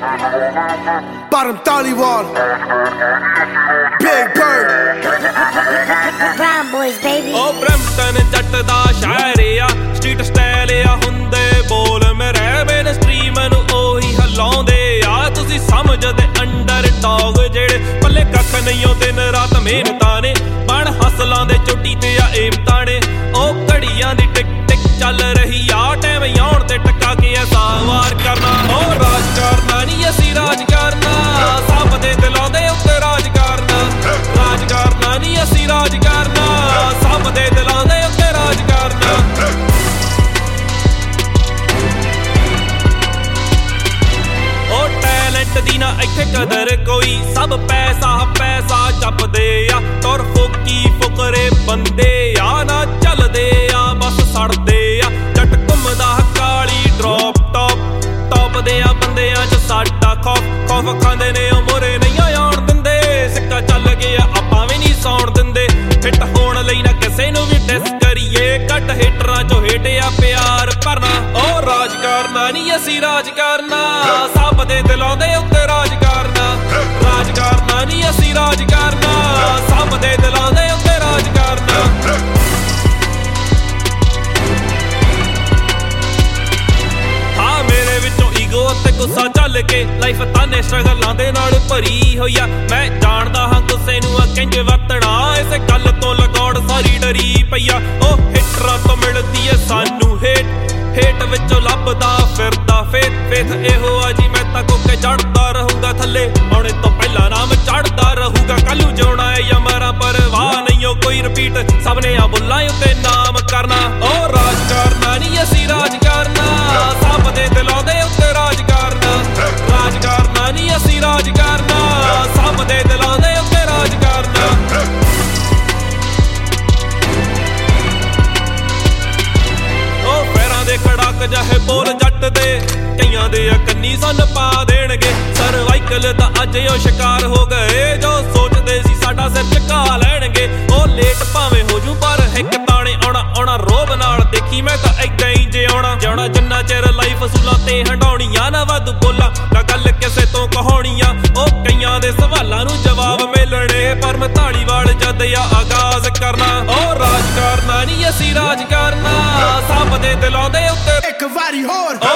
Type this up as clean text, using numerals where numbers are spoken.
Bottom Dhaliwal, Big Bird, Brown boys baby। ਉਹ Brampton ਜੱਟ ਦਾ ਸ਼ਹਿਰ ਆ, ਸਟਰੀਟ ਸਟਾਈਲ ਆ ਹੁੰਦੇ ਬੋਲ ਮੇਰੇ ਮੇਨਸਟ੍ਰੀਮ ਨੂੰ ਉਹੀ ਹਲਾਉਂਦੇ ਆ। ਤੁਸੀਂ ਸਮਝਦੇ ਅੰਡਰ ਡੌਗ ਜਿਹੜੇ ਪੱਲੇ ਕੱਖ ਨਹੀਂ ਉਹ ਦਿਨ ਰਾਤ ਮਿਹਨਤਾਂ ਨੇ, ਬਣ ਹਸਲਾਂ ਦੇ ਚੋਟੀ ਤੇ ਆ ਏਮਤਾਂ ਨੇ। ਉਹ ਘੜੀਆਂ ਦੀ ਟਿਕ ਟਿਕ ਚੱਲ ਰਹੀ ਆ, ਟਾਈਮ ਆਉਣ ਤੇ ਟੱਕਾ ਕੇ ਐਸਾ ਵਾਰ ਕਰਨਾ। ਉਹ ਰਾਜ ਕਰਨਾ ਨੀ ਅਸੀਂ ਰਾਜ ਕਰਨਾ, ਸਭ ਦੇ ਦਿਲਾਂ ਦੇ ਉੱਤੇ ਰਾਜ ਕਰਨਾ। ਰਾਜ ਕਰਨਾ ਨੀ ਅਸੀਂ ਰਾਜ ਕਰਨਾ, ਸਭ ਦੇ ਦਿਲਾਂ ਦੇ ਉੱਤੇ ਰਾਜ ਕਰਨਾ। ਉਹ ਟੈਲੈਂਟ ਦੀ ਨਾ ਇੱਥੇ ਕਦਰ ਕੋਈ, ਸਭ ਪੈਸਾ ਪੈਸਾ ਜਪਦੇ ਆ। ਤੁਰ ਫੋਕੀ ਫੁਕਰੇ ਬੰਦੇ ਆ, ਨਾ ਚੱਲਦੇ ਆ ਬਸ ਸੜਦੇ ਆ। ਜੱਟ ਘੁੰਮਦਾ ਕਾਲੀ ਡਰੋਪ ਟੌਪ, ਟੌਪ ਦੇ ਆ ਬੰਦਿਆਂ ਚ ਸਾਡਾ ਖੌਫ। ਖੌਫ ਖਾਂਦੇ ਨੇ ਉਹ ਮੋਰੇ ਨਹੀਂ ਆਉਣ ਦਿੰਦੇ, ਸਿੱਕਾ ਚੱਲ ਗਿਆ ਆਪਾਂ ਵੀ ਨਹੀਂ ਸੌਣ ਦਿੰਦੇ। ਹਿੱਟ ਹੋਣ ਲਈ ਨਾ ਕਿਸੇ ਨੂੰ ਵੀ ਡਿਸ ਕਰੀਏ, ਘੱਟ ਹਿੱਟਰਾਂ ਚੋਂ ਹੇਠਿਆ ਪਿਆਰ ਭਰਨਾ। ਉਹ ਰਾਜ ਕਰਨਾ ਨੀ ਅਸੀਂ ਰਾਜ ਕਰਨਾ, ਸਭ ਦੇ ਦਿਲਾਂ ਦੇ ਉੱਤੇ ਰਾਜ ਕਰਨਾ। ਰਾਜ ਕਰਨਾ ਨੀ ਅਸੀਂ ਰਾਜ ਕਰਨਾ, ਸਭ ਦੇ ਦਿਲਾਂ ਦੇ ਉੱਤੇ ਰਾਜ ਕਰਨਾ। ਹਾਂ ਮੇਰੇ ਵਿੱਚੋਂ ਈਗੋ ਤੇ ਗੁੱਸਾ ਚੱਲ ਕੇ ਲਾਈਫ ਤਾਨੇ ਸਟਰਗਲਾਂ ਦੇ ਨਾਲ ਭਰੀ ਹੋਈ ਆ। ਮੈਂ ਜਾਣਦਾ ਹਾਂ ਗੁੱਸੇ ਨੂੰ ਆ ਕਿੰਜ ਵਰਤਣਾ, ਇਸੇ ਗੱਲ ਤੋਂ ਲਗੌੜ ਸਾਰੀ ਡਰੀ ਪਈ ਆ। ਉਹ ਹਿੱਟਰਾਂ ਤੋਂ ਮਿਲਦੀ ਏ ਸਾਨੂੰ ਹੇਟ, ਹੇਟ ਵਿੱਚੋਂ ਲੱਭਦਾ ਫਿਰਦਾ ਫੇਥ। ਫੇਥ ਇਹੋ ਆ ਜੀ ਮੈਂ ਤਾਂ ਕੋਕੇ ਚੜਦਾ ਰਹੂੰਗਾ ਥੱਲੇ, ਆਉਣੇ ਤੋਂ ਪਹਿਲਾਂ ਨਾਮ ਚੜਦਾ ਰਹੂਗਾ। ਕੱਲ ਨੂੰ ਜਿਉਣਾ ਏ ਜਾਂ ਮਰਾਂ ਪਰਵਾਹ ਨਹੀਂ ਉਹ ਕੋਈ ਰਿਪੀਟ, ਸਭ ਨੇ ਆ ਬੁੱਲਾਂ ਉੱਤੇ ਨਾਮ ਕਰਨਾ। ਉਹ ਰਾਜ ਕਰਨਾ ਨੀ ਅਸੀਂ ਰਾਜ ਕਰਨਾ, ਸਭ ਦੇ ਦਿਲਾਂ ਦੇ ਉੱਤੇ ਰਾਜ ਕਰਨਾ। ਰਾਜ ਕਰਨਾ ਨੀ ਅਸੀਂ ਰਾਜ ਕਰਨਾ, ਸਭ ਦੇ ਦਿਲਾਂ ਦੇ ਉੱਤੇ ਰਾਜ ਕਰਨਾ। ਉਹ ਪੈਰਾਂ ਦੇ ਖੜਾਕ ਜਾਹੇ ਬੋਲ ਜੱਟ ਦੇ, ਕਈਆਂ ਦੇ ਆ ਕੰਨੀ ਸੰਨ ਪਾ ਦੇਣਗੇ। ਸਰਵਾਈਕਲ ਦਾ ਅੱਜ ਉਹ ਸ਼ਿਕਾਰ ਹੋ ਗਏ, ਜੋ ਸੋਚਦੇ ਸੀ ਸਾਡਾ ਸਿਰ ਝੁਕਾ ਲੈਣਗੇ। ਉਹ ਲੇਟ ਭਾਵੇਂ ਹੋ ਜੂ ਪਰ ਇੱਕ ਤਾਣੇ ਆਉਣਾ ਆਉਣਾ ਰੋਬ ਨਾਲ, ਦੇਖੀ ਮੈਂ ਤਾਂ ਏਦਾਂ ਹੀ ਜਿਉਣਾ ਜਿਉਣਾ ਜਿੰਨਾ ਚਿਰ ਲਾਈਫ ਅਸੂਲਾਂ ਤੇ ਹੰਡਾਉਣੀਆਂ। ਨਾ ਵੱਧ ਬੋਲਾਂ ਨਾ ਗੱਲ ਕਿਸੇ ਤੋਂ ਕਹਾਉਣੀਆਂ, ਉਹ ਕਈਆਂ ਦੇ ਸਵਾਲਾਂ ਨੂੰ ਜਵਾਬ ਮਿਲਣੇ। ਪਰ ਮੈਂ ਧਾਲੀਵਾਲ ਜਦ ਆ ਆਗਾਜ਼ ਕਰਨਾ। ਉਹ ਰਾਜ ਕਰਨਾ ਨੀ ਅਸੀਂ ਰਾਜ ਕਰਨਾ, ਸਭ ਦੇ ਦਿਲਾਂ ਦੇ ਉੱਤੇ ਇੱਕ ਵਾਰੀ ਹੋਰ।